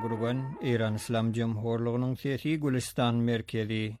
Gurgun, İran İslam Cumhurluğu'nun siyasi Gülistan merkezi.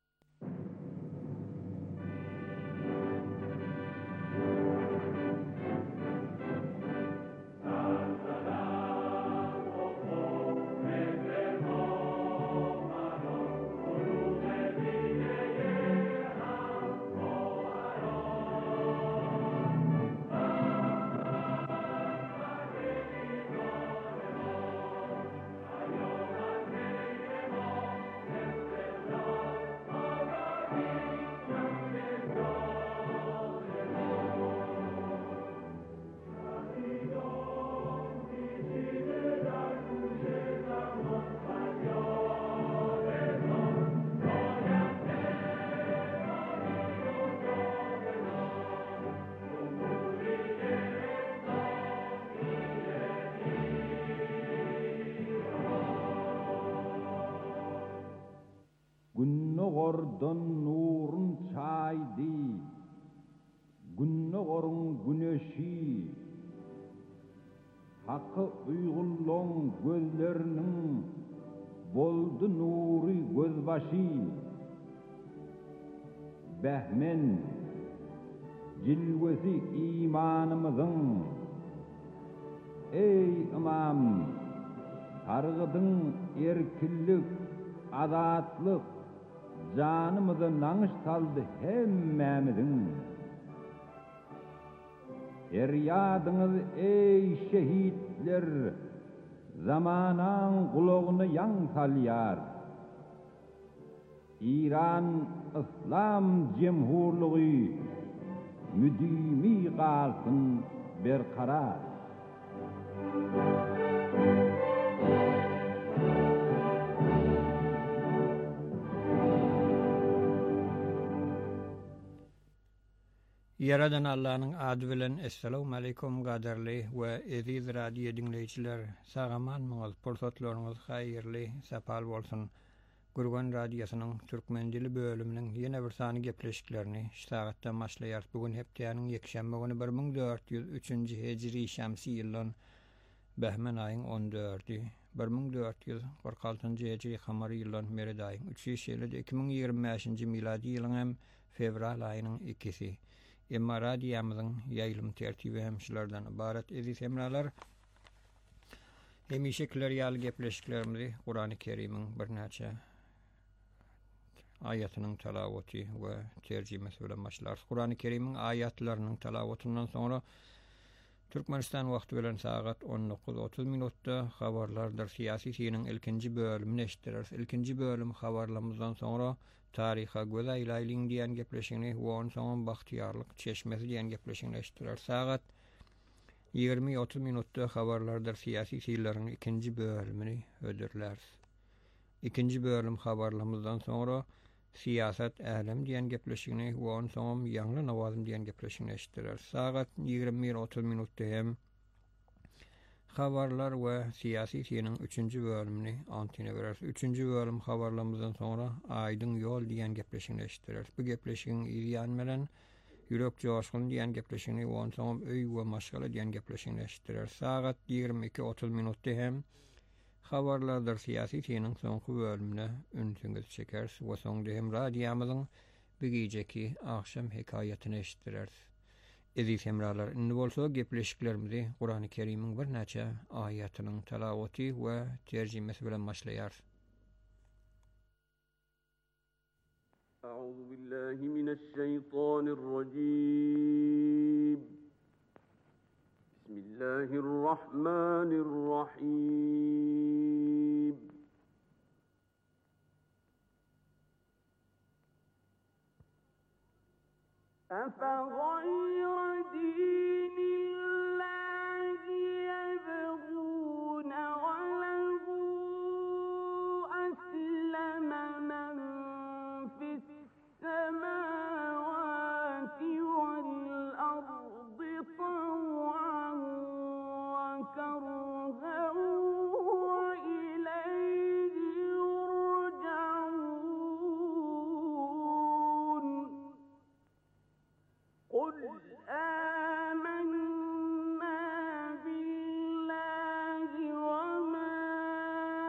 Günnogordan nurun çaydı, günnogorun güneşi, hakkı uygulon gözlerinin boldu nuri gözbaşı, behmen cilvesi imanımızın, ey imam, targıdın erkillik, azatlık, canımızı nanış saldı hemmemizin. Feryadınız ey şehitler, zamanan kulağını yan salyar. İran İslam Cumhurluğu müdimi kalsın berkarar. Yaradan Allah'ın adı bilen Esselamu Aleyküm gaderli ve aziz radyo dinleyiciler. Sağaman mıngız, pursatlarınız hayırlı, sapal bolsun. Gurgun Radyosu'nun Türkmen dili bölümünün yine bir sany gepleşiklerini ştagatdan başlayar. Bugün hepdeýanyň ýekşembe güni 1403 Hejri şamsy ýylyň Behmen aýyň 14-i, 1446 Hejri kamary ýylyň Mered aýyň 3-nji ýyly 2025 miladi ýylyň hem fevral aýynyň 2-si. Emma radiyamyzyň ýaýlym tertibi hem şulardan ibaret. Eziz hemralar, hemişekler ýaly gepleşiklerimizi Kur'an-ı Kerim'iň birnäçe aýatynyň talawaty we terjimesi bilen başlar. Kur'an-ı Kerim'iň aýatlarynyň talawatyndan soňra Türkmenistan wagty bilen sagat 19:30 minutda habarlardyr. Siyasi synyň ilkinji bölümini eşitdiririz. İlkinji bölüm habarlarymyzdan soňra tariha göz aýlaýlyň diýen gepleşigini we onuň soňra bahtiýarlyk çeşmesi diýen gepleşigini eşitdiririz. Sagat 20:30 minutda habarlardyr. Siyasi synyň ikinji bölümini ödürler. İkinji bölüm habarlarymyzdan soňra siyasat älim diýen gepleşigini we onuň soňra ýangy nawazym diýen gepleşigini eşitdiririz. Sagat 20:30 minutda hem habarlar we siyasi synyň 3-nji bölümini antine bereriz. 3-nji bölüm habarlarymyzdan soňra aýdyň ýol diýen gepleşigini eşitdiririz. Bu gepleşigiň ýan bilen ýürek joşgun diýen gepleşigini we onuň soňra öý we maşgala diýen gepleşigini eşitdiririz. Sagat 22:30 minutda hem habarlardyr. Siyasi synyň soňky bölümine ünsüňiz çekeriz we soňda hem radiýamyzyň bigijeki akşam hekaýatyny eşitdireriz. Eziz hemralar, indi bolsa gepleşiklerimizi Kur'an-ı Kerim'iň birnäçe aýatynyň talawaty we terjimesi bilen başlaýar. Euzu billahi mineşşeytanirracim. Bismillahirrahmanirrahim. أفغير دين الله يبغون وله أسلم من في السماوات والأرض طوعا وكرها وإليه يرجعون قل آمنا بالله وما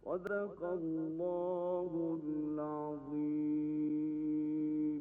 صدق الله العظيم.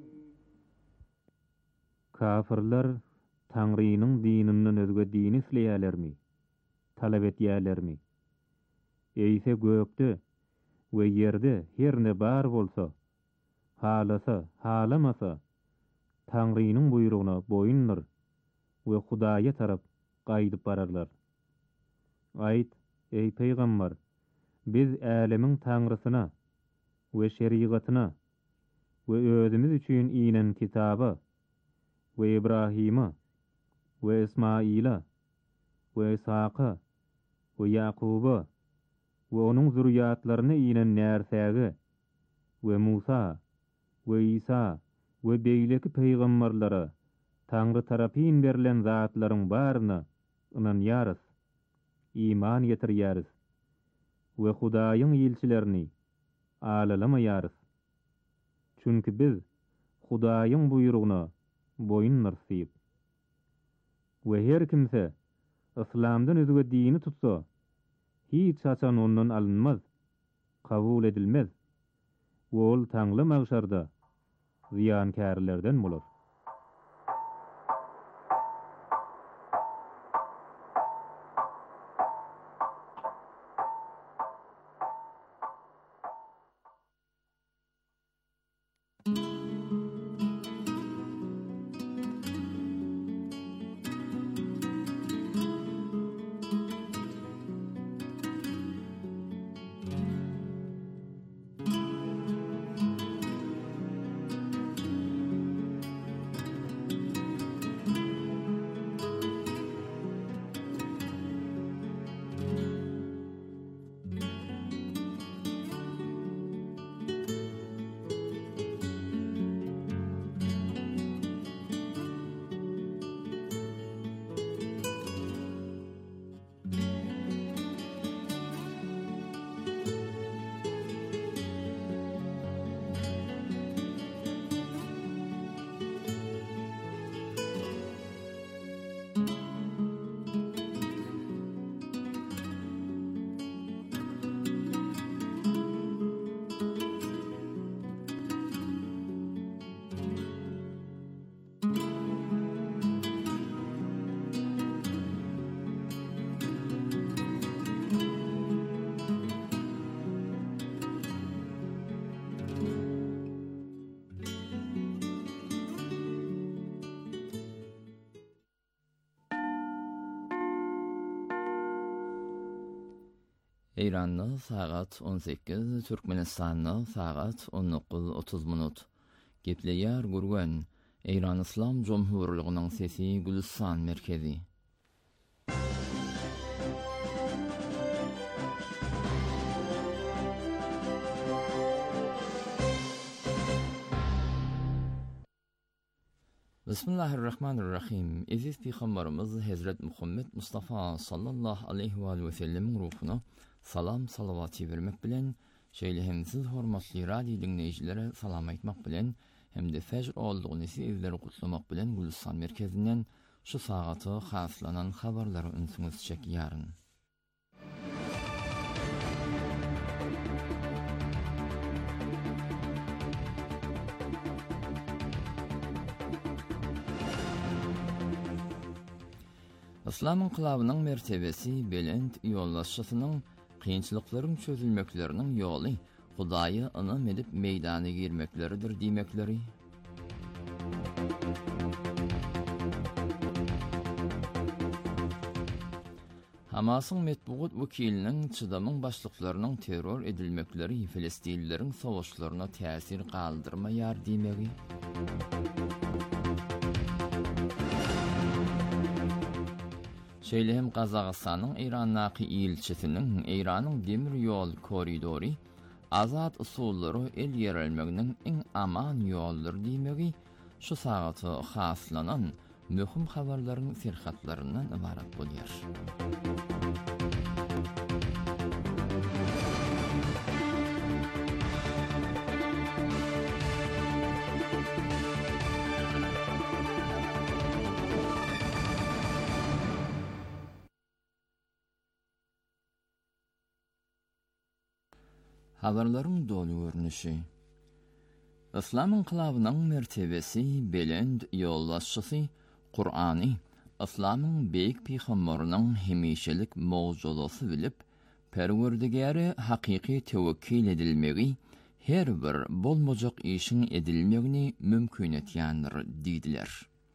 Kafirler Tanrı'nın dininden özge dini isleýärlermi? Talap etýärlermi? Eýse gökde we ýerde herne bar bolsa, halasa, halamasa, Tanrı'nın buyruguna boýunlar we Hudaýa tarap gaýdyp bararlar. Aýt, ey peýgamber, biz älemiň Tanrısyna we şerigatyna we özümiz üçin inen kitaba we Ibrahima we Ismaila we Isaqa we Yaquba we onuň zurriýatlaryna inen närsäge we Musa we Isa we beýleki peýgamberlere Tanrı tarapyn berilen zatlaryň baryna inanýarys, iman ýetirýäris we Hudaýyň ilçilerini alalamayarys. Çünki biz Hudaýyň buyruguna boyun narsyp. We her kimse İslamdan özge dini tutsa, hiç açan ondan alınmaz, kabul edilmez. Ol taňly magşarda ziýankärlerden bolar. İran'da saat 18, Türkmenistan'da saat 19:30. Gepleýär gurgan İran İslam Jomhurlygynyň sesi Gülistan merkezi. Bismillahirrahmanirrahim. Aziz Peygamberimiz Hazret Muhammed Mustafa sallallahu aleyhi ve sellem ruhuna salam salavatı vermek bilen, şeýlehimsiz hormatly radio dinleýijilere salam aýtmak bilen, hemde fajr oldugyny sizleri gutlamak bilen Gülistan merkezinden şu sagaty haslanan habarlary ünsüňiz çekýäryn. İslam inqilabynyň mertebesi belent ýollaşşysynyň kynçylyklaryň çözülmekleriniň ýoly Hudaýy ynam edip meýdana girmekleridir diýmekleri. Hamasyň metbuat wekiliniň çydamyň başlyklarynyň terror edilmekleri Filistinlileriň sowuşlaryna täsir galdyrmaýar diýmegi. Şeýlehem Gazagystanyň Iranaky ilçisiniň Iranyň demir ýol koridory azat usullary el ýerelmeginiň iň aman ýoldyr diýmegi şu sagaty haslanan möhüm habarlaryň serhatlaryndan ibarat bolýar. Habarların dolu görünüşü. İslam inkılabının mertebesi, belend yollaşçısı, Kur'an'ı, İslam'ın beyik peygamberinin hemişelik mevzudosu bilip, Perverdigärä hakiki tevekkül edilmegi, her bir bolmajak işin edilmegini mümkün etýändir, diýdiler.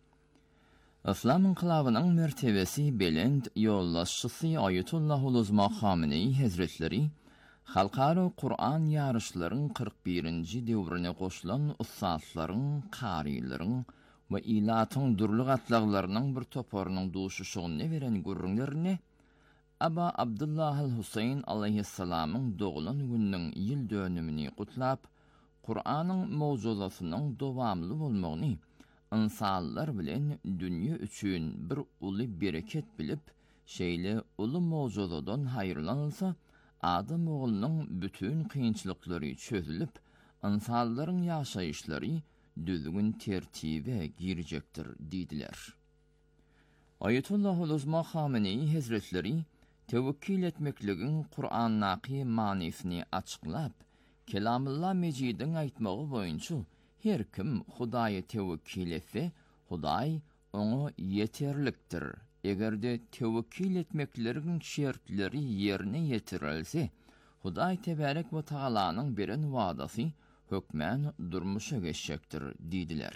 İslam inkılabynyň mertebesi belend yollaşçysy Ayetullah Uzma Hamenei Hazretleri, halkara Kur'an yarışlaryň 41-nji döwrüne goşulan ustadlaryň, karilaryň we ilatyň durluk atlaglarynyň bir toparynyň duşuşygyny beren gurrunlaryny Aba Abdullah al-Husayn aleyhissalamyň doğulan gününiň ýyl dönümini gutlap, Kur'anyň mowzudatynyň dowamly bolmagyny, insanlar bilen dünýä üçin bir uly bereket bilip, şeýle uly mowzudadan haýyrlanylsa, Adam oğlunyň bütün kynçylyklary çözülip, insanlaryň ýaşaýyşlary düzgün tertibe girjekdir, diýdiler. Ayetullah Uzma Hamenei Hazretleri, tevekkül etmekligiň Kur'an-naky manysini açyklap, Kelamullah Mecidin aýtmagy boýunça her kim Hudaýa tevekkül etse, Hudaý oňa yeterlikdir. Egerde tevekkül etmekleriň şertleri ýerine ýetirilse, Hudaý tebarek we tagalanyň beren wadasy hökmän durmuşa geçecekdir, diýdiler.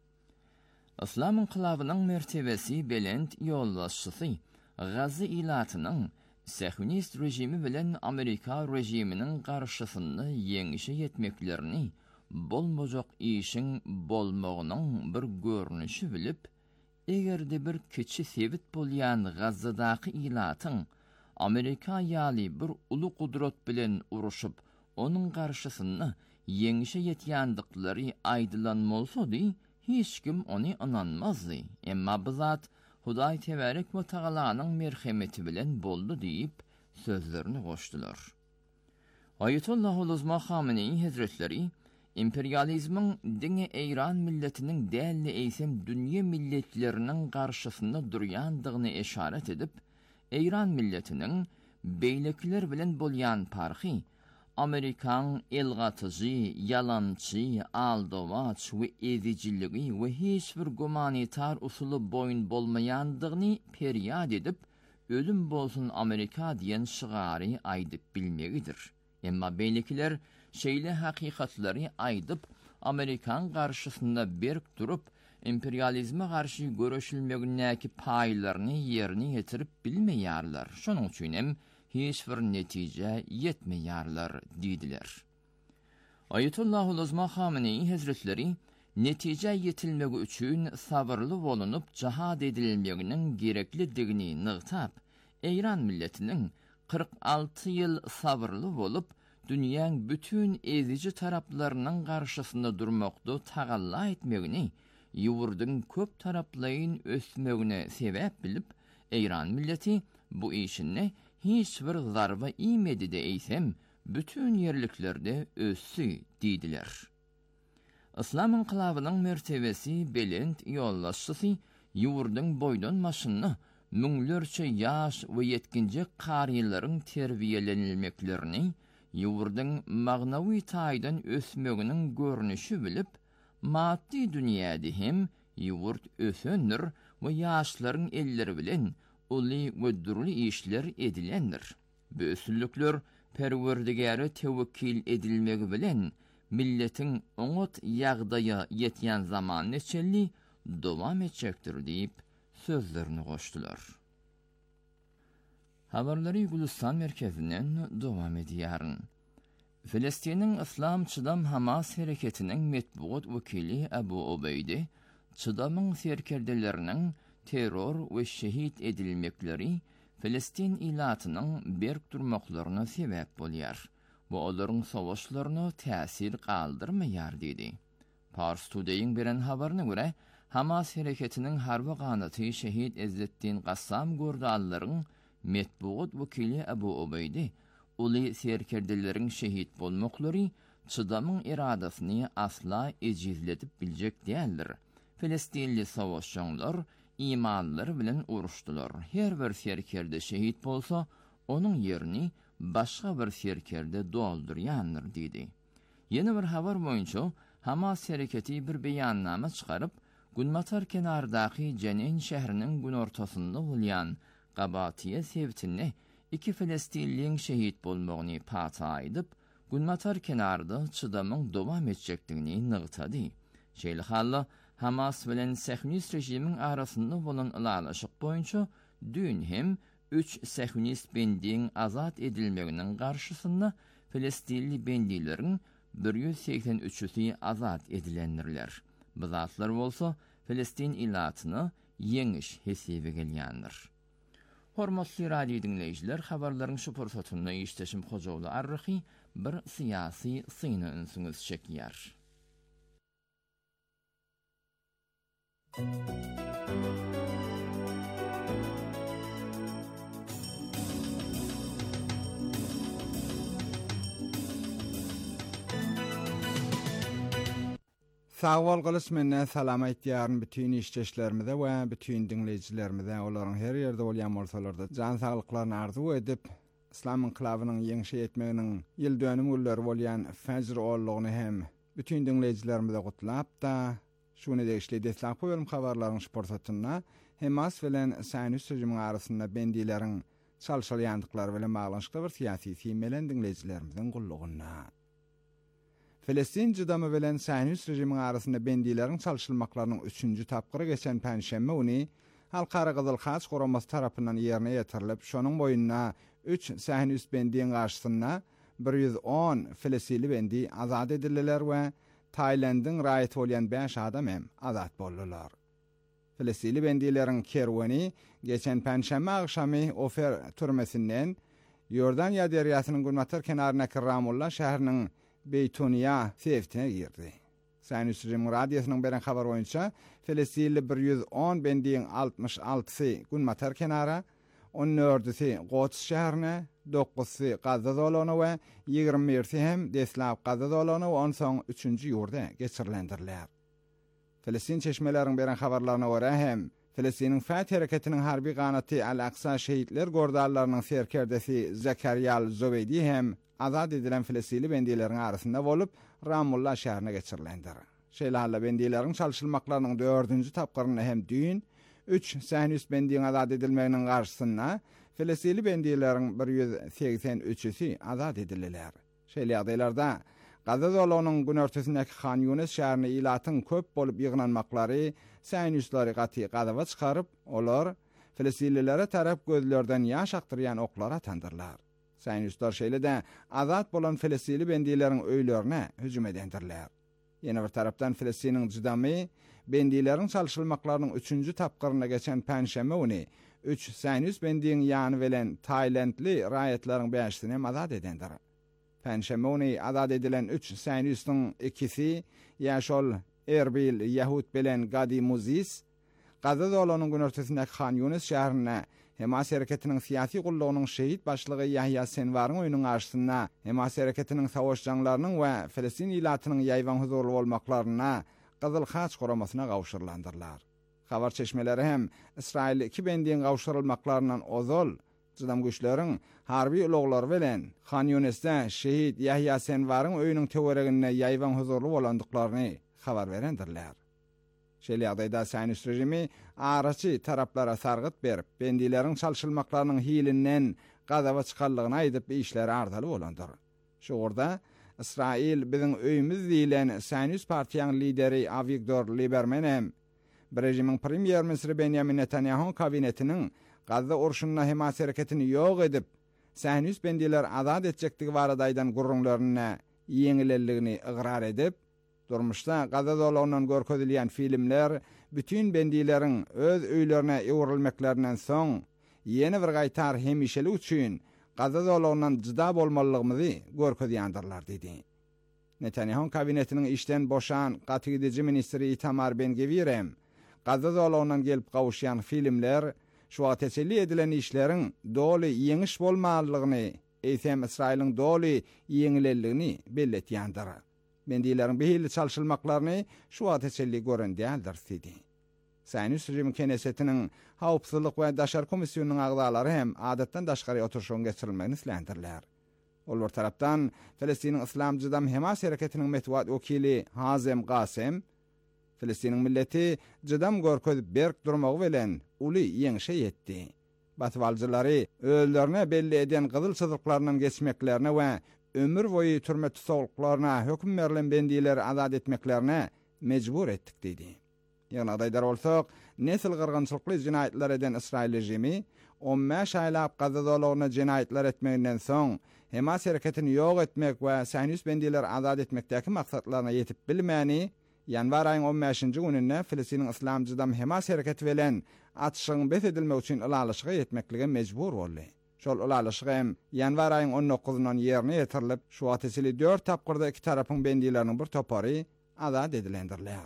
İslam inkılabynyň mertebesi belend yollaşçysy, Gazi ilatynyň Siyonist rejimi bilen Amerika rejiminiň garşysyny yeňişe ýetmeklerini bolmajak işin bolmagynyň bir görnüşi bilip, egerde bir keçi sebit bolýan Gazydaky ilatyň Amerika ýaly bir uly kudret bilen uruşyp, onuň garşysyny yeňişe ýetýändiklary aýdylanmalsady, hiç kim ony inanmazdy. Emma bu zat Hudaý tebarek we tagalanyň merhemeti bilen boldy diýip sözlerini goşdular. Ayetullah Uzma Hamenei Hazretleri, imperializmin dini Eýran milletiniň däli eýsem dünýä milletleriniň garşysynda durýandygyny eşaret edip, Eýran milletiniň beýlekler bilen bolýan parhy, Amerikan elgatyjy, yalançy, aldawaç we ezijiligi we hiç bir gumanitar usuly boyun bolmaýandygyny periýad edip, ölüm bolsun Amerika diýen şygary aýdyp bilmegidir. Emma beýlekler şeýle hakikatlary aýdyp, Amerikan garşysynda berk durup, imperializme garşy görüşilmegindäki paýlaryny ýerine ýetirip bilmeýärler. Şonuň üçin hem hiç bir netije yetmeýärler, diýdiler. Ayetullah Uzma Hamenei Hazretleri, netije yetilmegi üçin sabırly bolunup jahad edilmeginiň gereklidigini nygtap, Eýran milletiniň 46 ýyl sabırly bolup, dünýäň bütün eziji taraplarynyň garşysynda durmakda tagalla etmegini, ýurdyň köp taraplaryň ösmegine sebäp bilip, Eýran milleti bu işini hiç bir zarba iýmedi de eýsem, bütün yerliklerde össü, diýdiler. İslam inkılabynyň mertebesi belend ýollaşçysy, ýurdyň boýdan maşyny, müňlerçe ýaş we yetkinji karylaryň terbiýelenilmeklerini, ýurdyň magnawy taýdan ösmeginiň görnüşi bilip, maddi dünýäde hem ýurt ösendir we ýaşlaryň elleri bilen uly we durly işler edilendir. Bu ösünlükler Perwerdigärä tevekkül edilmegi bilen milletiň oňat ýagdaýa ýetýän zaman neçelli dowam etjekdir diýip sözlerini goşdular. Habarlary Gülistan merkezinden dowam edýär. Filistiniň İslam çydam Hamas hereketiniň metbuat wekili Abu Ubeyde, çydamyň serkerdeleriniň terror we şehit edilmekleri Filistin ilatynyň berk durmaklaryna sebäp bolýar. Bu olaryň savaşlaryna täsir galdyrmaýar diýdi. Pars Today'ın beren habaryna görä, Hamas hereketiniň harby ganaty şehit Ezzetdin Gassam gurdallaryň metbuat wekili Abu Ubeyde, uly serkerdeleriň şehit bolmaklary çydamyň iradasyny asla ejizletip biljek däldir. Filistinli savaşçılar imanları bilen uruşdular. Her bir serkerde şehit bolsa, onun yerini başga bir serkerde dolduryanlar dedi. Yeni bir haber boyunca Hamas hareketi bir beyanname çıkarıp Gunmatar kenardaki Cenin şehrinin gün ortasında bolyan Qabatiye sevtini 2 Filistinliň şehit bolmagyny pata edip Gunmatar kenarda çydamyň dowam etjekdigini nygtady. Şeýle halla Hamas bilen Siyonist rejimiň arasynda bolan ýalaşyk boýunça dün hem 3 Siyonist bendiň azat edilmeginiň garşysynda Filistinli bendilerin 183'ü azat edilenlerler. Bu zatlar bolsa Filistin ilatyny yeňiş hesaby gelýändir. Hormatly radio dinleýijiler, habarlaryň şu pursatyny işleşim Hojawly Arrahy bir siyasi syny ünsüňiz çekýär. Sağol gılıç menne salamat ýaryn bütün işçilerimize we bütün dinleyijilerimize olaryň her ýerde bolýan bolsalarda jan saglyklaryny arzu edip İslam inqilabynyň ýeňişe etmeginiň ýyl dönüm günleri bolýan Fajr oğullugyny hem bütün dinleyijilerimize gutlap da şunu degişli destek koýalım habarlaryň şportatyna Hamas bilen Siyonist rejimiň arasynda bendileriň çalşalýandyklary bilen baglanşykda bir siyasi temelen dinleyijilerimizin gullugyna. Filistin jydamy bilen Siyonist rejimiň arasynda bendileriň çalşylmaklarynyň 3-nji tapgyry geçen Perşembe güni Halkara Gyzyl Haç Guramasy tarapyndan ýerine ýetirilip, şonuň boýundan 3 Siyonist bendiň garşysynda 110 Filistinli bendi azat edildiler we Taylandyň raýaty bolýan 5 adam hem azat boldular. Filistinli bendileriň kerwani geçen Perşembe akşamy Ofer türmesinden Yordaniýa derýasynyň Gunmatar kenaryna Ramallah şäheriniň Beytuniya sevtine girdi. Siyonist rejim radiosynyň beren habar boýunça Filistinli 110 bendiň 66-sy Gunmatar kenara, 14-si Qods şäherine, 9-sy Gaza dolany we 21-si hem deslap Gaza dolany we onsoň 3-nji ýurda geçirilendirler. Filistin çeşmeleriň beren habarlaryna görä hem Filistiniň Fat hareketiniň harbi ganaty Al-Aqsa şehitler gordallarynyň serkerdesi Zekariyal Zobeydi hem azat edilen Filistinli bendileriň arasynda bolup Ramallah şäherine geçirilendir. Şeýle bendileriň çalşylmaklarynyň 4-nji tapgyryny hem dün 3 Siyonist bendiň azat edilmeginiň garşysynda Filistinli bendileriň 183'ü azat edildiler. Şeýle ýagdaýlarda Gaza dolanynyň gün örtesindäki Khan Yunis şäherine ilatyň köp bolup ýygnanmaklary Siyonistleri gaty gadawa çykaryp, olar Filistinlilere tarap gözlerden ýaş akdyrýan oklara atandyrlar. Siyonistler şeýle-de azat bolan Filistinli bendileriň öýlerine hüjüm edendirler. Ýene bir tarapdan Filistiniň jydamy bendileriň çalşylmaklarynyň 3-nji tapgyryna geçen Perşembe güni 3 Siyonist bendiň ýany bilen Taylandly raýatlaryň 5-sini hem azat edendir. Perşembe güni azat edilen 3 Siyonistiň 2-si ýaşol Erbil Yahud bilen Gadi Muzis Gaza dolanynyň gün örtesindäki Khan Yunis şäherine Hamas hareketiniň siyasi gullugynyň şehit başlygy Yahya Senwaryň öýüniň garşysynda Hamas hareketiniň savaş janlarynyň we Filistin ilatynyň ýaýwan huzurly bolmaklaryna Gyzyl Haç Guramasyna gawşyrylandyrlar. Habar çeşmeleri hem İsrail 2 bendiň gawşyrylmaklaryndan ozal jydam güýçleriň harbi uloglary bilen Khan Yunisde şehit Yahya Senwaryň öýüniň töweregine ýaýwan huzurly bolandyklaryny habar berendirler. Şeýle ýagdaýda Siyonist rejimi araçy taraplara sargyt berip, bendileriň çalşylmaklarynyň hilinden gadawa çykanlygyny aýdyp işleri ardaly bolandyr. Şu orda İsrail biziň öýümüz diýilen Siyonist partiýanyň lideri Avigdor Lieberman hem rejimiň premier ministri Benjamin Netanyahu kabinetiniň Gaza urşunyna Hamas hareketini ýok edip, Siyonist bendiler azat etjekdigi baradaýdan gurrunlaryna ýeňilelligini ygrar edip, durmuşda Gaza dolanynyň görkezilýän filmler bütün bendileriň öz öýlerine ýewrilmeklerinden soň ýene bir gaýtar hemişelik üçin Gaza dolanynyň jyda bolmalygymyzy görkezýändirler dedi. Netanyahu kabinetiniň işden boşan gatygydyjy ministri Itamar Ben-Gvir hem Gaza dolanynyň gelip gawuşýan filmler şu teselli edilen işleriň doly ýeňiş bolmalygyny, eýsem İsrailiň doly ýeňilelligini belletýändir. Bendileriň behili çalşylmaklaryny şu teselli gören däldir dedi. Siyonist rejimi Kenesetiniň Hawpsuzlyk we Daşar komissionynyň agdalary hem adatdan daşgary oturşuň geçirilmegini islendirler. Ol bir tarapdan Filistinin İslamcıdam Hamas hareketinin metbuat wakili Hazem Qasem Filistinin milleti jydam görkezip berk durmagy bilen uly ýeňşe ýetdi. Batwaljylary öýlerini belli eden gyzyl çyzyklaryndan geçmeklerine we ömür boyu türme tutuklaryna hökm berilen bendiler azad etmeklerine mecbur etdik dedi. Ýa-ni aýdar bolsak, nesil gyrgynçylykly jinaýatlar eden Israil rejimi 15 aýlap Gaza dolagyna jinaýatlar etmeginden soň Hamas hareketini ýok etmek we Sionist bendiler azad etmekdäki maksatlaryna ýetip bilmäni, yanvar ayın 15-nji gününde Filistinin İslamcıdam Hamas hareketi bilen atışyň bes edilmek üçin ulalyşyga ýetmeklige mejbur boldy. Şol ulalyşyk hem yanvar ayın 19-ndan ýerine ýetirilip, şu atesili 4 tapgyrda iki tarapyň bendileriniň bir topary azad edilendirler.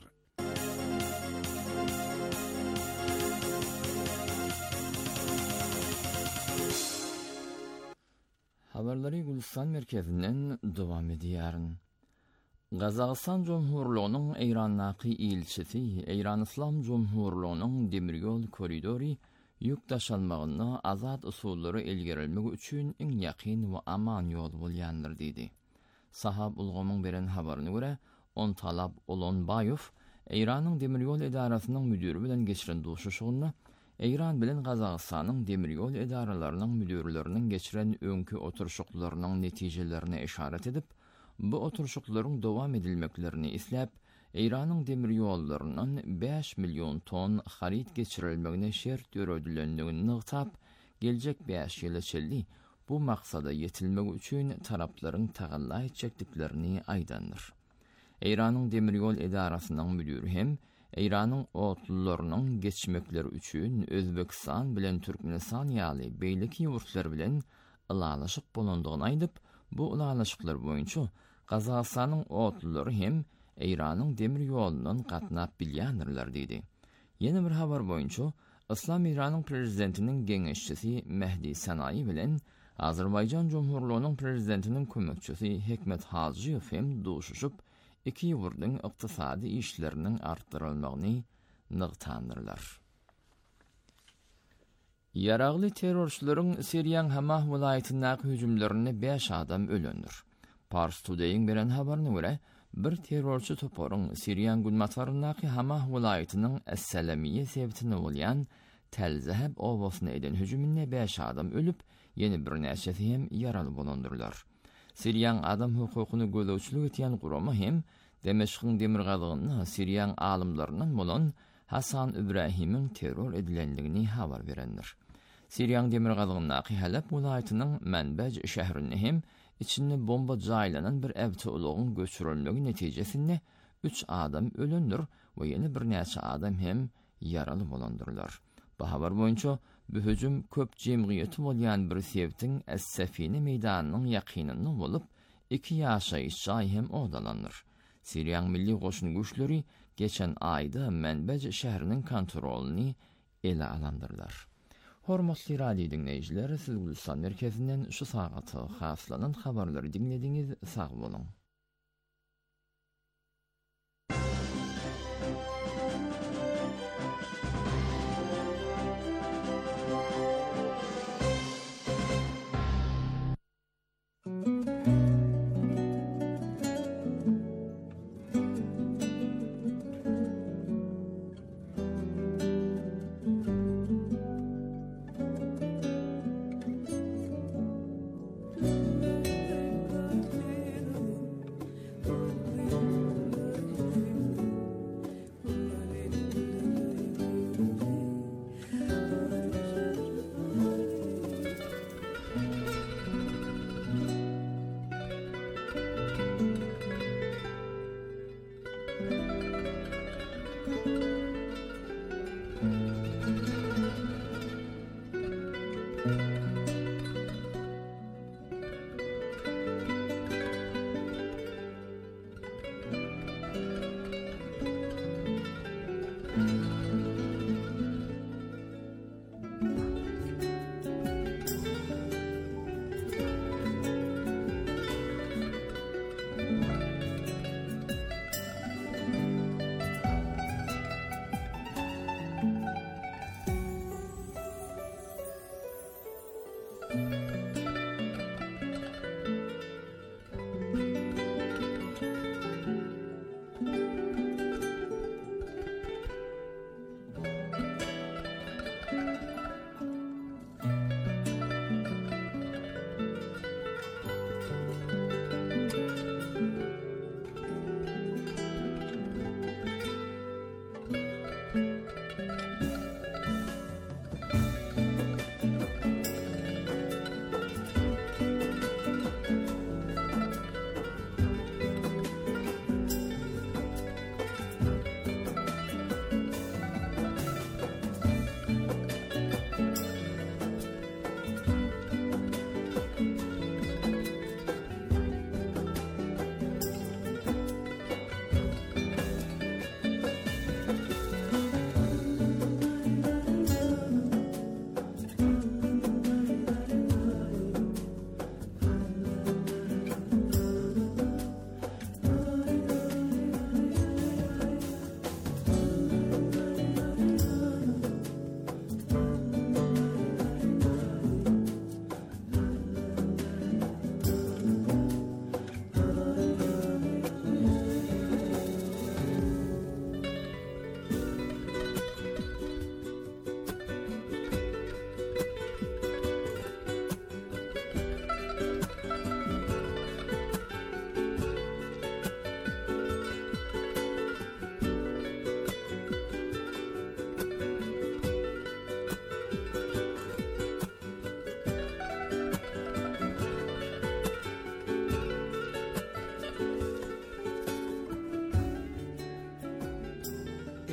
Habarlary Gülistan merkezinden dowam edýär. Gazaqstan Cumhurluğunun Eýrannaki ilçisi, Eýran İslam Cumhurluğunun demiryol koridory yük taşanmagyna azat usullary ilgerilmegi üçin iň ýakyn we aman ýol bolýandyr diýdi. Sahab ulgamyň beren habaryna görä, on Talap Olonbaýow Eýranyň demiryol edarasynyň müdiri bilen geçiren duşuşygyna Eýran bilen Gazaqstanyň demiryol edaralarynyň müdirleriniň geçiren öňkü oturuşuklarynyň netijelerini işaret edip, bu oturuşuklaryň dowam edilmeklerini isläp, Eýranyň demir ýollarynyň 5 milyon ton harit geçirilmegine şert göredilendigini nygtap, geljek 5 ýyl içinde bu maksada ýetilmegi üçin taraplaryň tagalla etjekliklerini aýdandyr. Eýranyň demir ýol edarasynyň müdiri hem Eýranyň otlullarynyň geçmekleri üçin Özbekistan bilen Türkmenistan ýaly beýlik ýurtlar bilen ulalaşyk bolandygyny aýdyp, bu ulalaşyklar boýunça Gazaqstanyň otlulary hem Eýranyň demir ýolundan gatnap bilýändirler diýdi. Ýene bir habar boýunça Islam Eýranyň prezidentiniň geňeşçisi Mehdi Sanayi bilen Azerbaýjan Cumhurluğunyň prezidentiniň kömekçisi Hikmet Hacıyew hem duşuşup iki ýurtyň ykdysady işleriniň artdyrylmagyny nygtandyrlar. Yaragly terrorçylaryň Siriýanyň Hamah vilayatyndaky hüjümlerini 5 adam ölendir. Pars Today'ın beren habarına göre bir terrorçu toporun Siriyan gulmatlarındaky Hamah vilayatynyň Es-Salamiye sebitine bolýan Tel Zahab owasyna eden hüjüminde 5 adam ölüp, yeni bir näçesi hem yaraly bolandyrlar. Siriyan adam hukukyny gözlewçilik etýän gurama hem Demeşkiň demir gazygyny Siriyan alymlarynyň bolan Hasan Ibrahim'iň terror edilendigini habar berendir. Siriyan demir gazygyndaky Halep vilayatynyň Menbej şäherinde hem içinde bomba jaýlanan bir evde uluğun göçürilmegi netijesinde 3 adam ölündür ve yeni bir näçe adam hem yaralı bolandyrlar. Bu habar boýunça bu hüjüm köp jemgyýeti bolýan bir sebitiň Es-Safine meýdanynyň ýakynynda bolup, 2 ýaşaýyşy hem odalandyr. Siriyan milli goşun güýçleri geçen aýda Menbej şäheriniň kontrolini ele alandyrlar. Hormatly radio dinleyijiler, siz Gülistan merkezinden şu sagaty haslanan habarlary dinlediňiz, sag bolun.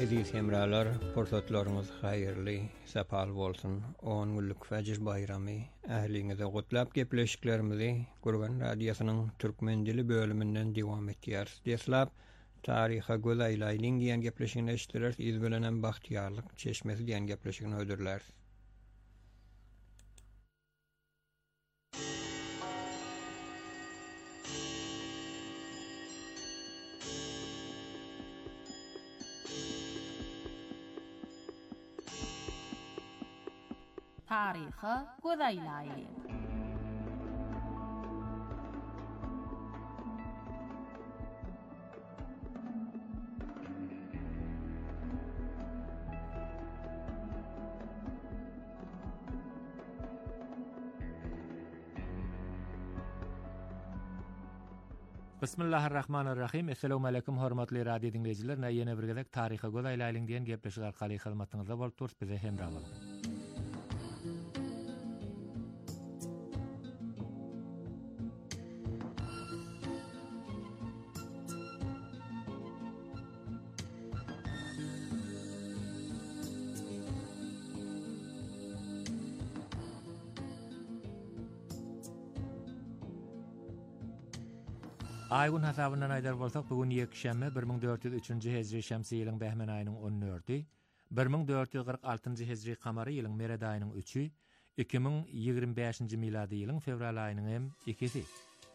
Aziz hemralar, fursatlarınız hayırlı, sapal bolsun. 10 günlük Fajr bayramy ähliňize gutlap gepleşiklerimizi Gurban Radiosynyň türkmen dili bölümünden dowam etýär. Deslap taryha göz aýlaýlyň diýen gepleşigini eşitdiler. Iz bilenen bahtiýarlyk çeşmesi diýen gepleşigini ödürler. Taryha göz aýlaýly. Bismillahirrahmanirrahim. Assalamu alaykum hormatly radio dinleyijiler. Näýene bir gezek taryha göz aýlaýlyň diýen gepleşik arkaly hyzmatyňyzda bolup durýar. Bize hemra bolun. Aýgun hasabynyň aýdar bolsak, bugün ýekşäme 1403-nji hejri şämsi ýylyň Bähmen aýynyň 14-y, 1446-njy hejri kamary ýylyň Merede aýynyň 3-y, 2025-nji milady ýylyň fevral aýynyň hem 2-si.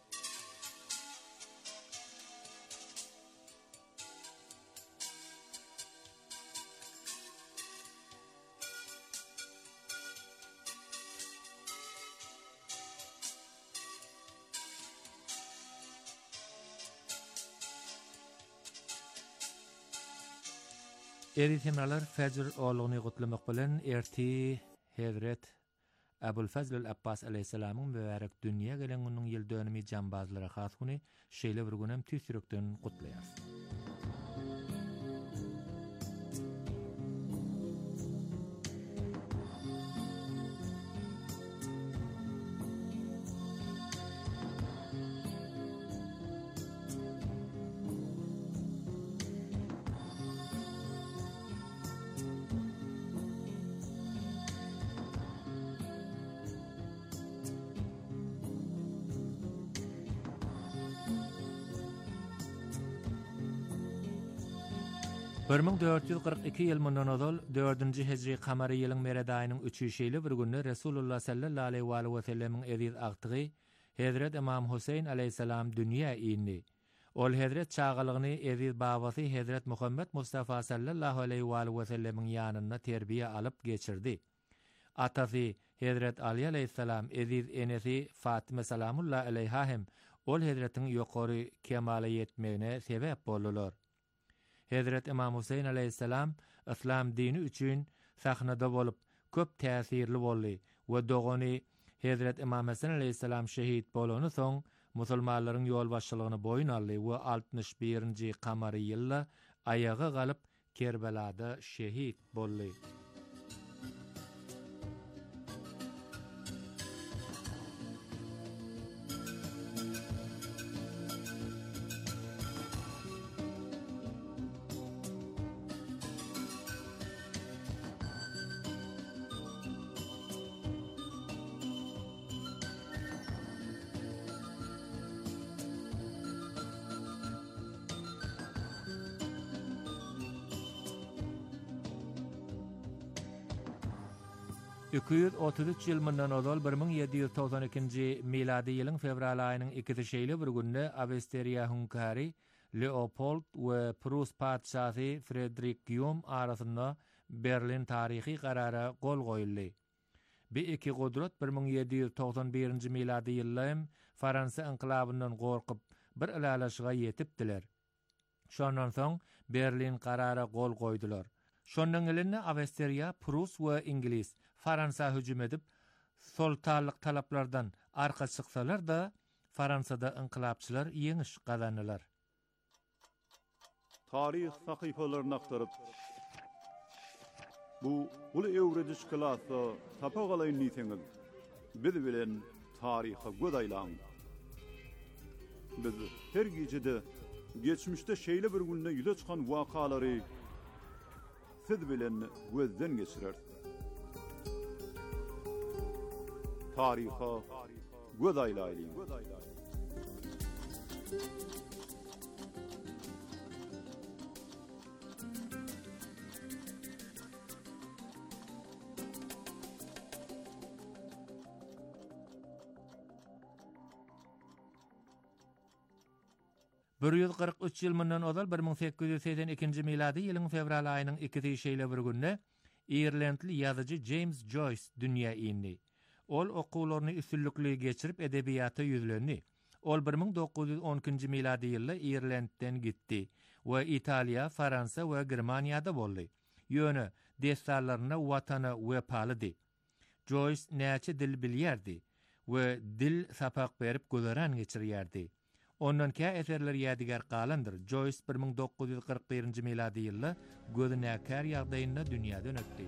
Hemralar Fajr oğluny gutlamak bilen erti Hazret Abulfazl Abbas aleyhissalamyň mübarek dünýä gelen güniň ýyl dönümi jambazlara has güni şeýle bir günem tüýsürekden gutlaýar. Bermung 442 ýyl mundan ozal 4-nji hejri kamary ýylyň Merede aýynyň 3-nji şeýle bir günde Resulullah sallallahu aleyhi we sellemiň eziz agtygy Hazret Imam Husayn aleyhissalam dünýä indi. Ol Hazret çağalygyny eziz babasy Hazret Muhammed Mustafa sallallahu aleyhi we sellemiň ýanyna terbiýe alyp geçirdi. Atasy Hazret Ali aleyhissalam eziz enesi Fatima salamullah aleyha hem ol Hazretiň ýokary kemale ýetmegine sebäp boldular. Hazret Imam Husayn aleyhissalam İslam dini üçin sahnada bolup köp täsirli boldy we dogany Hazret Imam Hasan aleyhissalam şehit bolany soň musulmanlaryň ýol başçylygyny boyun aldy we 61-nji kamary ýylda ayaga galyp Kerbelada şehit boldy. Üküyüz 33 ýyl mundan ozal 1792-nji milady ýylyň fevral aýynyň 2-nji şeýle bir günde Avstriýa hünkary Leopold we Prus padşahy Friedrich Guillaume arasynda Berlin taryhy karara gol goýuldy. Bu iki gudrat 1791-nji milady ýylda Fransa inqilabyndan gorkup bir ilalaşyga ýetipdiler. Şondan soň Berlin karara gol goýdular. Şondan gelende Avstriýa, Prus we Ingliz Fransa hüjüm edip sultanlyk talaplardan arka çyksalar da Fransada inqilapçylar ýeňiş gazandylar. Tarih sahypalaryny aktaryp bu uly öwrediş klasy tapagaly niýetiňiz biz bilen taryha göz aýlaň. Biz her gecede geçmişde şeýle bir günde ýüle çykan wakalary siz bilen gözden geçirer. Tariha göz aylaylayın. Bürüz 43 yıl mundan ozal 1882 miladi ýylyň fevral aýynyň 2-şeýle bir günde Irlandly ýazyjy James Joyce dünýä indi. Ol okuwlaryny üstünlikli geçirip edebiýata ýüzlendi. Ol 1910 miladi ýylda Irlanddan gitdi we Italiýa, Fransa we Germaniýada boldy. Ýöne destarlaryna watana wepalydy. Joyce näçe dil bilýärdi we dil sapak berip gözeran geçirýärdi. Ondan ki eserler yadigar qalandır. Joyce 1941 miladi ýylda gözünäkär ýagdaýynda dünýäden ötdi.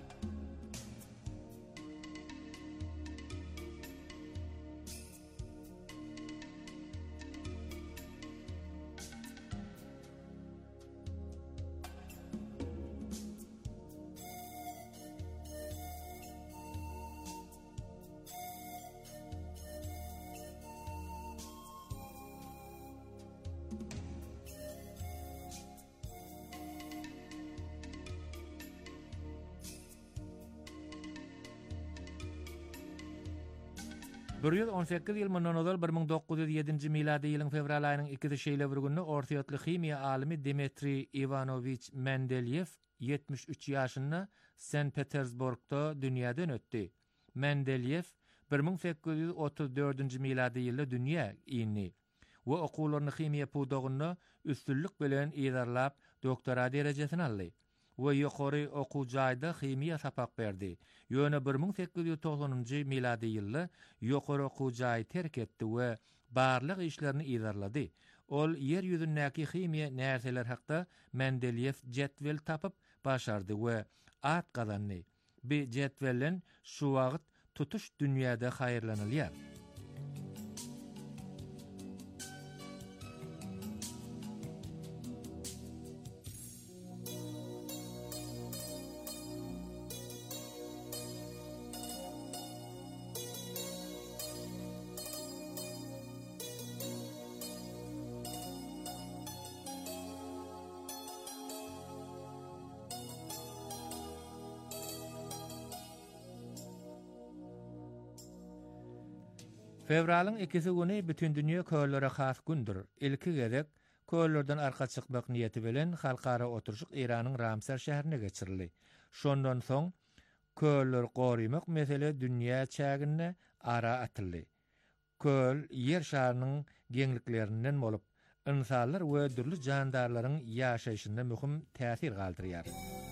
Bürüz 18 ýyl mundan ozal 1907 miladi ýylyň fevral aýynyň 2-şeýle bir günde orta ýurtly chimiýa alimi Dmitri Ivanovich Mendeleev 73 ýaşynda St. Petersburgda dünýäden ötdi. Mendeleev 1834 miladi ýylda dünýä indi we okuwlaryny chimiýa pudogyna üstünlik bilen ýazarlap doktora derejesini aldy. We ýokary okuw jaýda chimiýa sapak berdi. Ýöne 1890 miladi ýylda ýokary okuw jaý terk etdi we barlyk işlerini ýazarlady. Ol ýer ýüzündäki chimiýa näseler hakda Mendeleev jetwel tapyp başardy we at gazandy. Bu jetwelden şu wagt tutuş dünýäde haýyrlanylýar. Fevralyň 2-si güni bütün dünýä köllere has gündür. Ilki gezek köllerden arka çykmak niýeti bilen halkara oturuşyk Iranyň Ramsar şäherine geçirildi. Şondan soň köller gorymak mesele dünýä çägine ara atyldy. Köl ýer şarynyň geňliklerinden bolup, insanlar we dürli jandarlaryň ýaşaýyşynda möhüm täsir galdyrýar.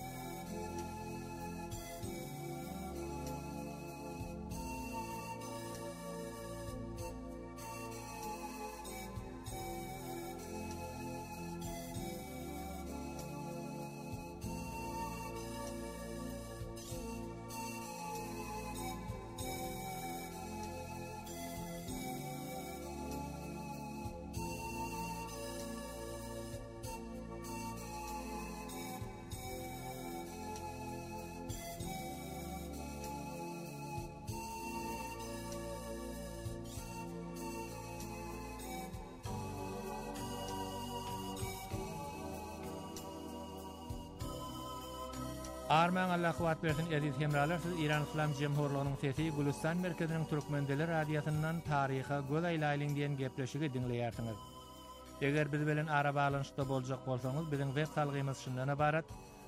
Arman Allah kuwat bersin aziz hemralar, siz İran İslam Cemhurluğunyň sesi Gülistan merkeziniň Türkmendeler radiýasyndan taryha göz aýlaýlyň diýen gepleşigi dinleýärsiňiz. Eger biz bilen ara balanşda boljak bolsaňyz, biziň web salgymyz şundan ibarat: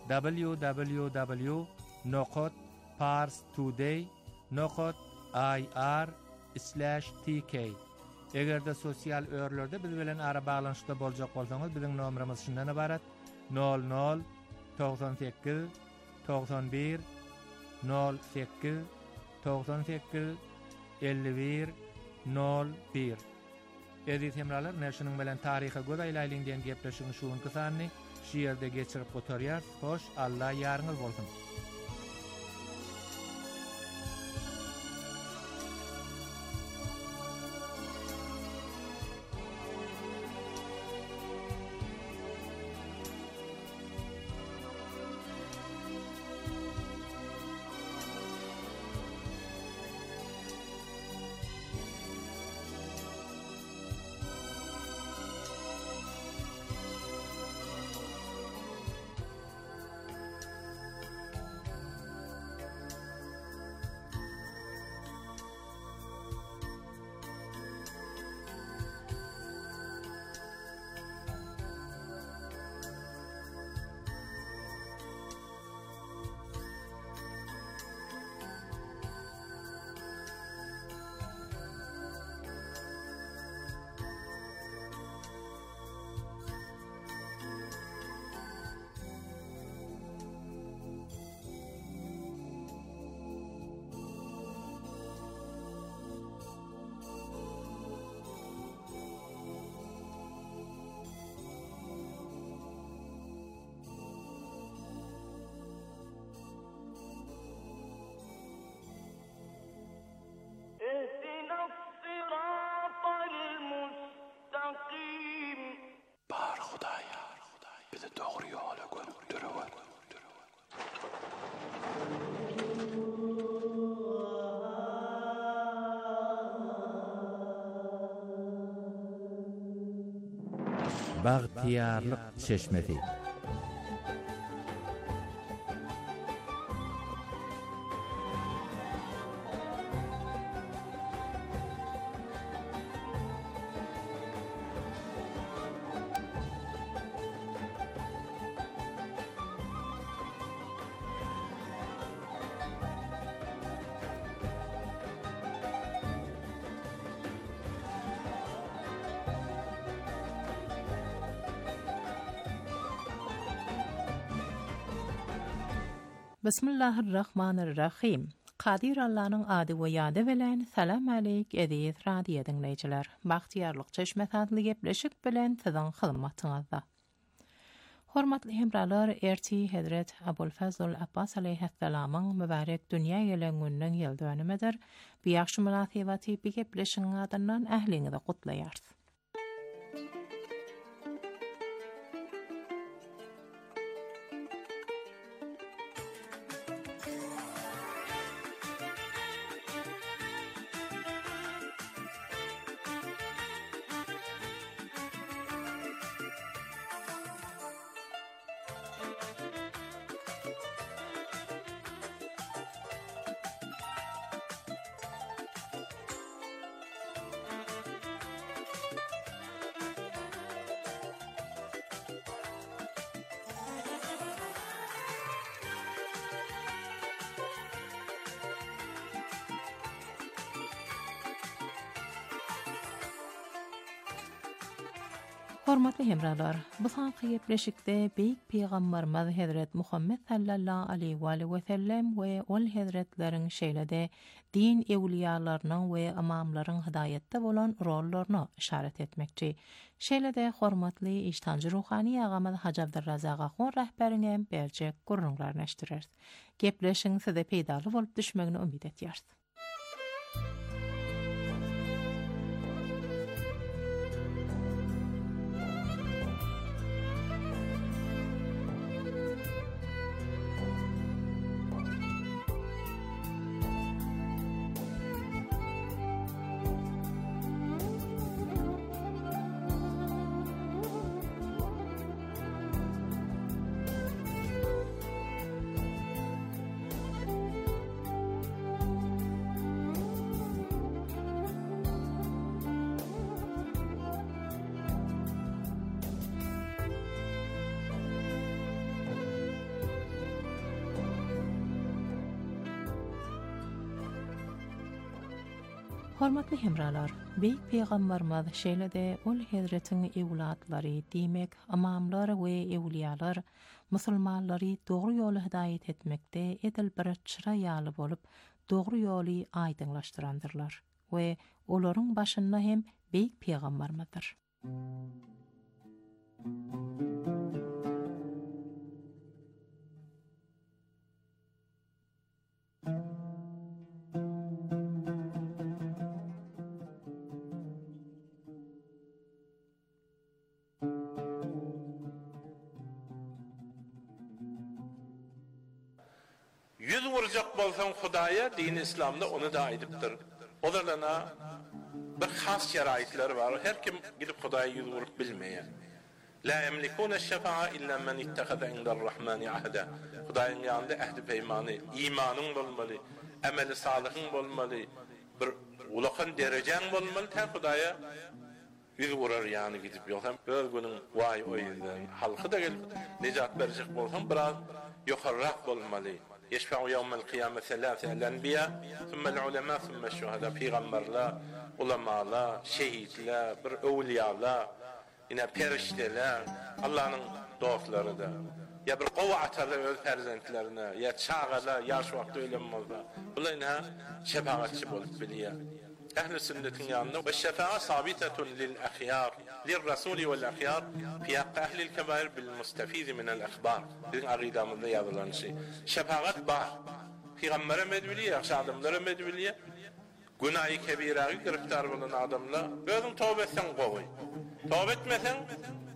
www.parstoday.ir/tk. Eger de sosial örlerde biz bilen ara balanşda boljak bolsaňyz, biziň nomerimiz şundan ibarat: 00 98 91 08 98 51 01. Aziz hemralar, näşiniň bilen taryha göz aýlaýlyň diýen gepleşigiň şuň kysany şu ýerde geçirip gotarýar. Hoş, Allah ýarňyz bolsun. doğru yola götürüyor. Baghtiyarlyk çeşmesi. Bismillahirrahmanirrahim. Qadir Allah'ın adı ve yadı bilen salam aleyk ediz radiyo dinleyiciler. Baghtiyarlyk çeşmesi adlı gepleşik bilen sizin hizmetinizde. Hormatly hemralar, erti Hazret Abulfazl Abbas aleyhisselam'ın mübarek dünya gelengünün yıl dönümüdür. Bu yaxşı münasibati bir gepleşin adından ahlinizi kutlayarız. Hormatly hemralar, bu sanky gepleşikde Beýik Peýgamberimiz Hazret Muhammed sallallahu aleyhi we sellem we ol hazretleriň şeýlede din ewliyalarynyň we imamlaryň hidayetde bolan rollaryna işaret etmekçi. Şeýlede hormatly iştanjy ruhani agamyz Haji Abdurrazak Akhun rahberine berjek gurrunlar neşdirer. Gepleşiň size peýdaly bolup düşmegini umyt etýäris. Hormatly hemralar, Beýik Peýgamberimiz şeýlede ol hazretiň ewlatlary diýmek, imamlar we ewliýalar musulmanlary dogry ýola hidayet etmekde edil bir çıra ýaly bolup, dogry ýoly aýdynlaşdyrandyrlar we olaryň başynda hem Beýik Peýgamberimizdir. Yüz vuracak bolsan Hudaya, din İslam'da onu da aýdypdyr. Olarlana bir has şeraitler var. Her kim gidip Hudaya yüz vurup bilmeýär. La yemlikuna şefa'a illa men ittakhadha inda'r-rahmani ahda. Hudaýyň ýanynda ähdi peýmany, imanyň bolmaly, ameli salyhyň bolmaly, bir ulakan derejeň bolmaly. Ta Hudaya yüz vurar ýany gidip ýolsam, bir günüň vay oýundan halky da gelip nejat berjek bolsam, biraz ýokarrak bolmaly. يشفع يوم القيامة ثلاثة الأنبياء ثم العلماء ثم الشهداء پیغمبرlar, ulamalar, şehitler, bir öwliýalar, ina perişteler, Allah'ın dostları da. Ya bir gowa atarlar öz perzentlerine, ya çağalar, yaş wagty ölenmezler. Bular ina şefaatçi bolup bilýär. Ehl-i sünnetin yanında ve şefa'a sabitetun lil ahyar, lil rasuli vel ahyar fi haqqi ehlil kebair bil mustafiz min al akhbar. Bizim aqidamızda yazılan şey. Şefaat var. Peygambere medviliye, yaxşı adamlara medviliye. Günahı kebirayı giriftar bolan adamlar özüň tövbe etsen gowy. Tövbe etmesen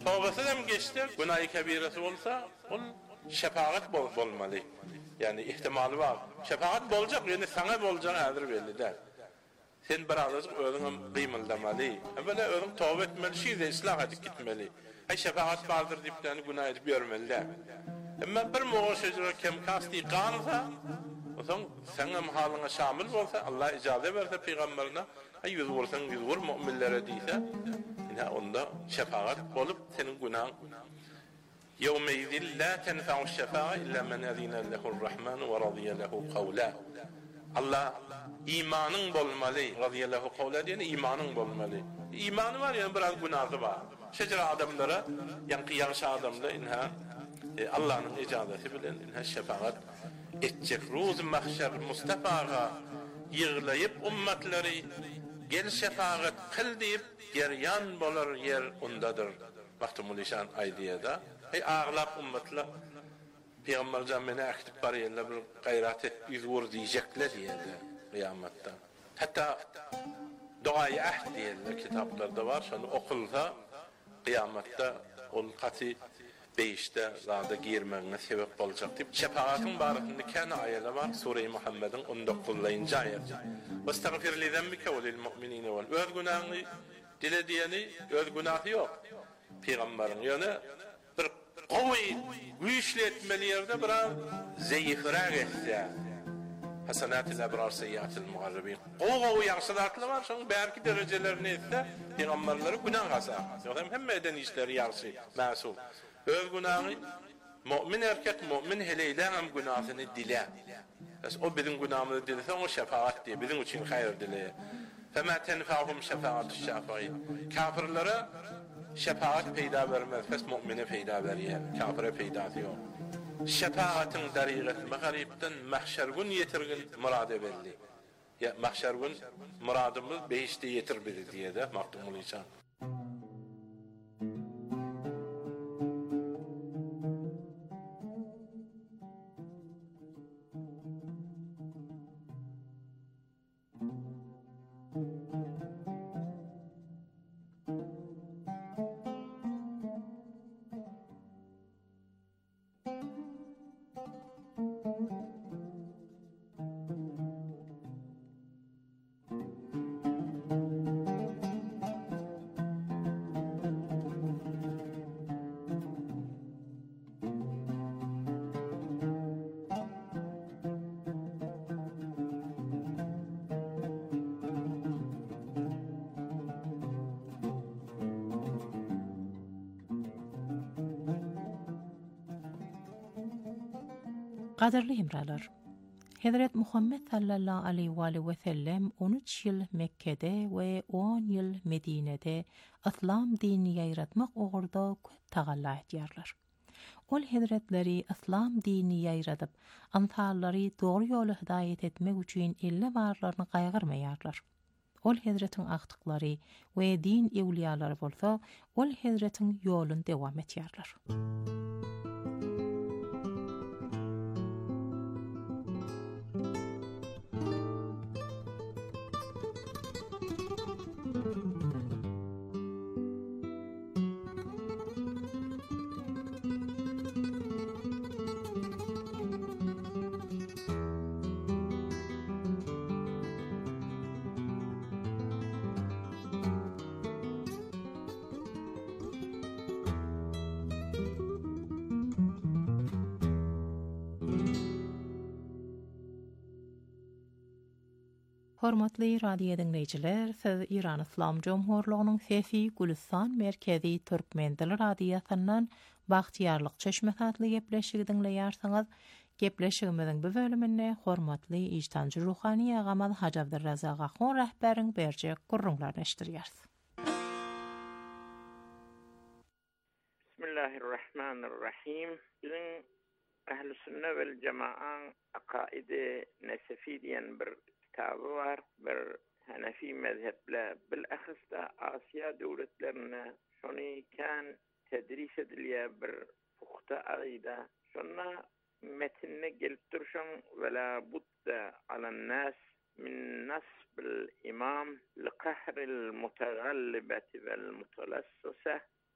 Tövbesinden geçti, günah-ı kebiresi olsa, ol şefaat bolmalı. Yani ihtimali var. Şefaat bolacak, yani sana bolacak adır belli de. Sen birazcık özüne kıymıldamalı. Böyle özün tövbe etmeli, şeyde ıslah edip gitmeli. Şefaat vardır deyip de günah edip görmeli de. Ama bir moğul sözü kem kasti kansa, o zaman senin halına şamil olsa, Allah icazet verse peygamberine, yüz vursan yüz vur müminlere deyse, yine onda şefaat olup senin günahın يَوْمَيْذٍ لَا تَنْفَعُ الشَّفَاعَ إِلَّا مَنْ أَذِنَ لَهُ الرَّحْمَنُ وَرَضِيَ لَهُ قَوْلًا. Allah imanın bolmalı, رَضِيَ لَهُ قَوْلًا diyene imanın bolmalı. İmanı var yani biraz günahı var. Şecere adamlara, yankı yanşı adamla inha Allah'ın icazeti bilen inha şefaat edecek. Ruz mahşer Mustafa'ga yığılayıp ummatları gel şefaat kıl deyip geryan bolar yer ondadır. Mahtumul İşan aydiyada. Ağlap ummatla Peygamber camiine aktif bariyerle bir gayret et, yüz vur diyecekler diyelde kıyamatta. Hatta Dua-i Ahd diyelde kitaplarda var. Şunu okulda kıyamatta ol katı beyişte zada girmene sebep olacak deyip şefaatın barısında kendi ayeti var. Sure-i Muhammed'in 19. ayeti. Vestagfir li zembike ve lil mu'minine vel. Öz günahını dile diyeni öz günahı yok. Peygamberin yani bir kuvvet güçlü etmeli yerde biraz zayıfırak etse. Hasanat-ı ebrar, seyyiat-ı mugarrabin. O yaxşılartlı var, şunun belki derecelerini etse, peygamberleri günah kasa. Hem eden işleri yaxşı, masum. Öz günahı, mümin erkek, mümin heleyden hem günahını dile. O bizim günahımızı dilese, o şefaat diye, bizim için hayır dile. فَمَا تَنْفَعُهُمْ شَفَاعَةُ الشَّافِعِينَ. Kafirlere şefaat peyda vermez, fes mümine peyda veriyor, kafire peyda diyor. Şefaatin dariqet mağribten mahşer gün yetirgin murade belli. Ya mahşer gün muradımız behişte yetir bizi diye de maktumul İşan. Qadirli hemralar, Hazret Muhammed sallallahu aleyhi ve sellem 13 yıl Mekke'de ve 10 yıl Medine'de İslam dinini yayratmak uğurda köp tagalla etýärler. Ol hazretleri İslam dinini yayratıp, ansarları doğru yola hidayet etmek üçün elle varlarını gaýgyrmaýarlar. Ol hazretin aktıkları ve din evliyaları bolsa, ol hazretin yolun devam etýärler. Hormatly radio dinleyijiler, siz İran İslam Cumhurluğunyň Sesi Gülistan Merkezi Türkmen Dili Radiosynyň Bagtyarlyk çeşme satly gepleşigi dinleýärsiňiz. Gepleşigimiziň bu bölüminde hormatly ijtanjy ruhani Agamad Hacı Abdurrazak Ahun rahberiň berjek gurrunlaryny eşdirýäris. Bismillahirrahmanirrahim. Bizim Ehl-i Sünne vel Cemaa'nın akaidi nesefi diyen bir kitabı var. Bir Hanefi mezheple bilahısda Asya devletlerine şunu kan tedris edilýär bir puhta aqida. Şuna metinne gelip durşun ve la budda alan nas min nasbil imam li qahril mutagallibati vel mutalassisa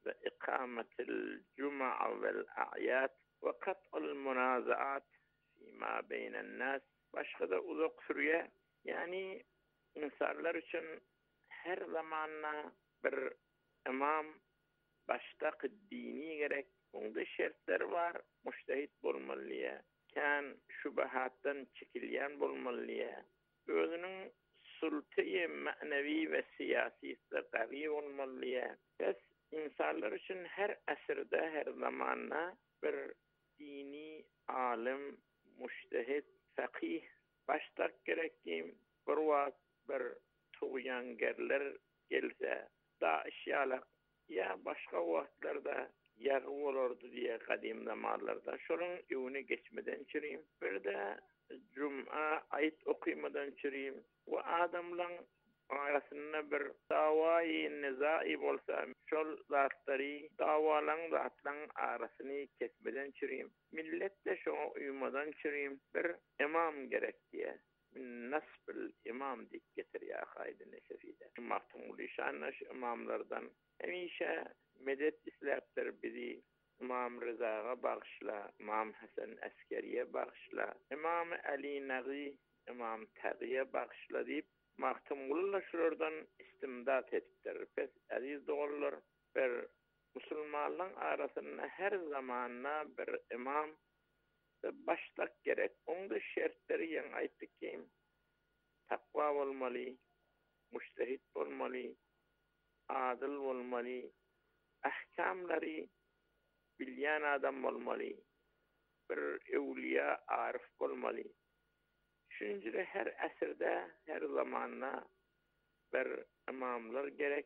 وإقامة الجمع والأعياد وقطع المنازعات فيما بين الناس. Başka da uzak sürüye, yani insanlar için her zamanla bir imam baştaq dini gerek. Onda şartlar var. Müştehit bolmalıya, kan şubahattan çekilyen bolmalıya, özünün sultayı manevi ve siyasi qavi olmalıya. Biz insanlar için her asırda, her zamanla bir dini alim, müştehit, fakih baştaq gerekim. Bir vaqt bir tuğyangerler gelse, daişyalak ya başka vaktlarda yarı olurdu diye kadim zamanlarda. Şunun evine geçmeden çürüyüm. Bir de Cuma ayet okuymadan çürüyüm. Ve adamların arasında bir davayı nizai olsa, şol zatları davalan zatlan arasını kesmeden çürüyüm. Millet de şuna uyumadan çürüyüm. Bir imam gerek diye. Nasbil imam dik getir ya Haydin Nesefi'de. Mahtumul İşanlaş imamlardan hemişe medet islaptır bizi. İmam Rıza'ya bağışla, İmam Hasan Askeri'ye bağışla, İmam Ali Nagi, İmam Tagi'ye bağışla deyip mahtumullah şuradan istimdat ettir. Pes aziz doğrular, bir Müslümanların arasında her zamanla bir imam baştak gerek. Onda şartları yan ayttık ki takva olmalı, müştehit olmalı, adil olmalı, ahkamları bilyan adam olmalı, bir evliya arif olmalı. Şunca her asırda, her zamanla bir imamlar gerek.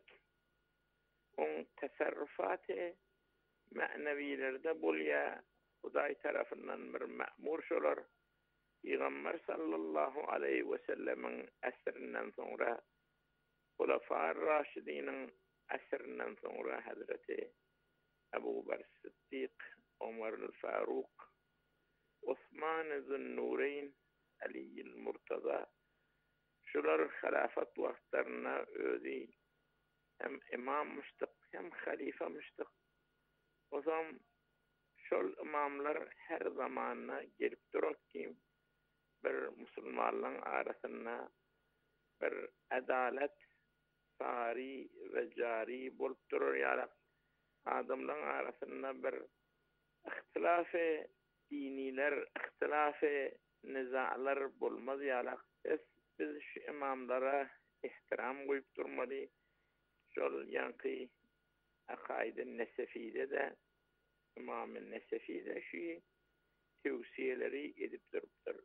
On tasarrufatı manevilerde bolya Huday tarafından bir ma'mur şolar. Peygamber sallallahu aleyhi ve sellemin asrinden sonra, Hulafar Raşidinin asrinden sonra Hazreti Ebu Bekir Sıddık, Ömer Faruk, Osman Zünnurayn, Ali Murtaza, şular hilafet vaktlarına ödü hem imam müştak hem halife müştak. O zaman şol imamlar her zamanla gelip durur ki bir Müslümanların arasında bir adalet sari ve cari bulup durur yani. Adamların arasında bir ihtilaf-ı diniler, ihtilaf-ı nizalar bulmaz yani. Biz şu imamlara ihtiram koyup durmalı. Şol yankı Akaid-i Nesefi'de de İmam-ı Nesefi'de şu tevsiyeleri edip duruptur.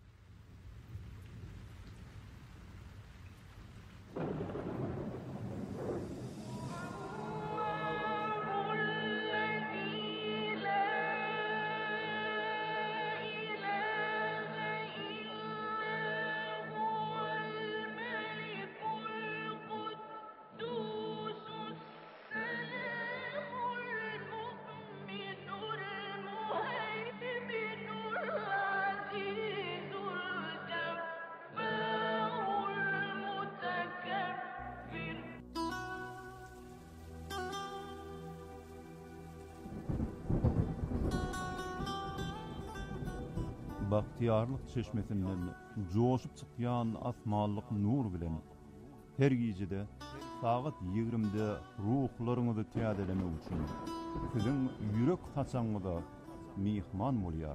Bahtiyarlık çeşmesinden coşup çıkyan asmanlık nur bilen her gecede saat 20'de ruhlarınızı tiyadeleme üçün sizin yürek haçanıda mihman bolyar.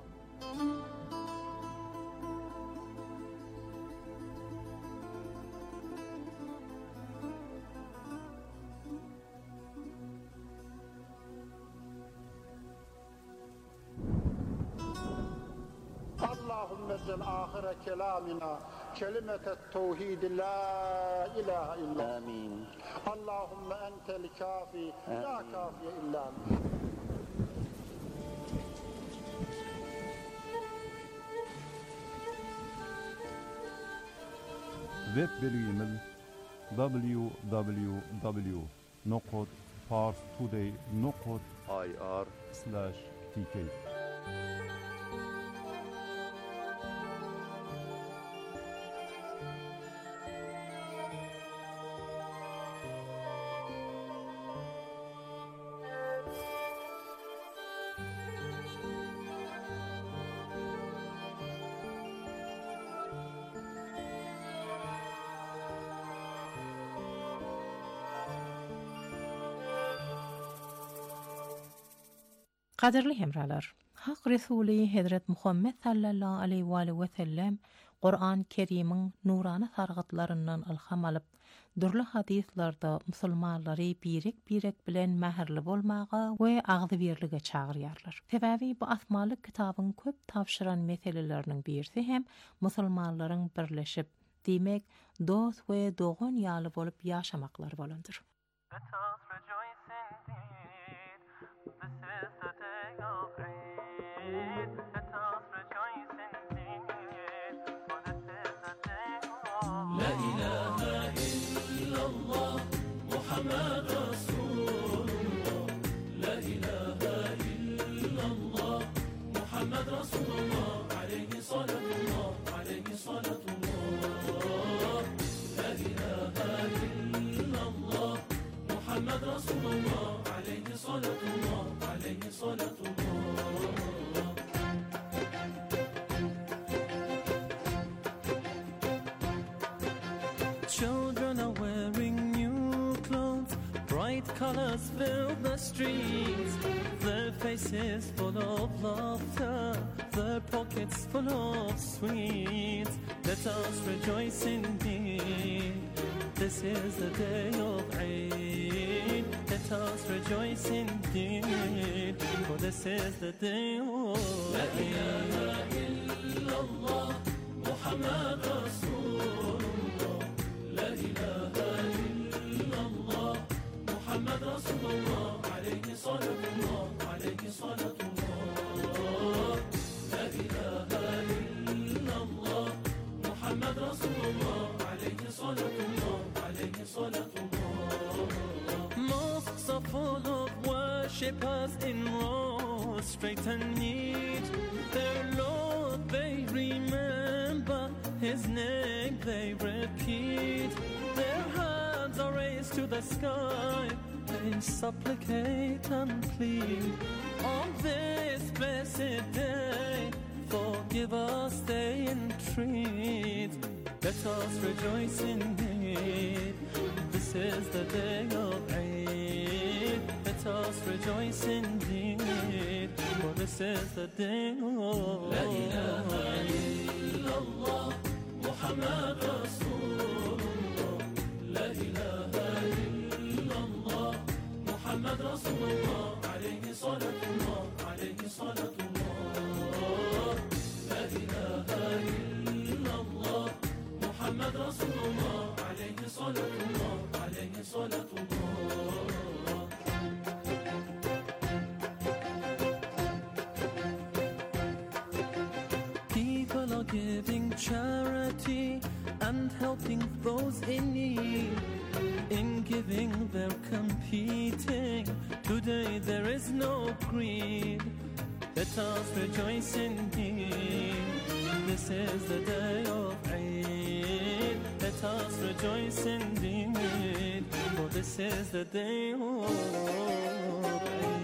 آخر كلامنا كلمة التوحيد لا إله إلا آمين. اللهم أنت الكافي لا كافي إلا أنت. Web bölümümüz www.parstoday.ir/tk Qadirli hemralar, Haq Resuli Hazret Muhammed sallallahu aleyhi ve sellem Qur'an-ı Kerim'in nurana sargıtlarından ilham alıp, durlu hadislarda musulmanları birek bilen mähirli bolmağa ve ağzı birlige çağırýarlar. Sebäbi bu asmaly kitabın köp tavşyran meseleleriniň birisi hem musulmanlaryň birleşip, demek dost we dogan ýaly bolup ýaşamaklary bolandyr. لا إله إلا الله محمد رسول الله لا إله إلا الله محمد رسول الله عليه صلاة الله عليه صلاة الله لا إله إلا الله محمد رسول الله عليه صلاة الله عليه صلاة الله Children are wearing new clothes, bright colors fill the streets, their faces full of laughter, their pockets full of sweets. Let us rejoice indeed, this is the day of Eid. Let us rejoice indeed, for this is the day of Eid. La ilaha illallah, Muhammad Rasulullah. لا إله إلا الله محمد رسول الله عليه صلاة الله عليه صلاة الله لا إله إلا الله محمد رسول الله عليه صلاة الله عليه صلاة الله. Mosques are full of worshippers in rows, straight and neat. Their Lord they remember, His name they repeat. Their hands are raised to the sky, they supplicate and plead. On this blessed day, forgive us they entreat. Let us rejoice indeed, this is the day of Eid. Let us rejoice indeed, for this is the day of La ilaha illallah Muhammad Rasulullah. La ilaha illallah Muhammad Rasulullah. Alayhi salatullah, alayhi salatullah. La ilaha illallah Muhammad Rasulullah. Alayhi salatullah, alayhi salatullah. People are giving charity and helping those in need. In giving they're competing, today there is no greed. Let us rejoice indeed, this is the day of Eid. Let us rejoice indeed, for this is the day of Eid.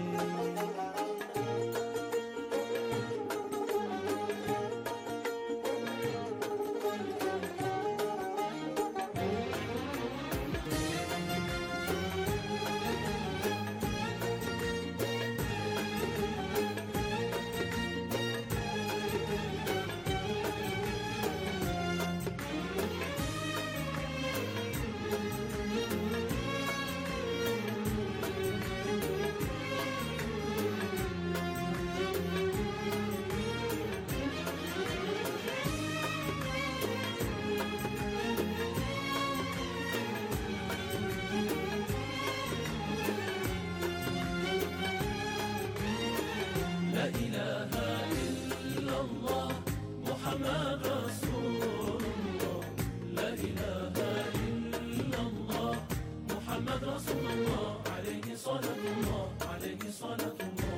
لا إله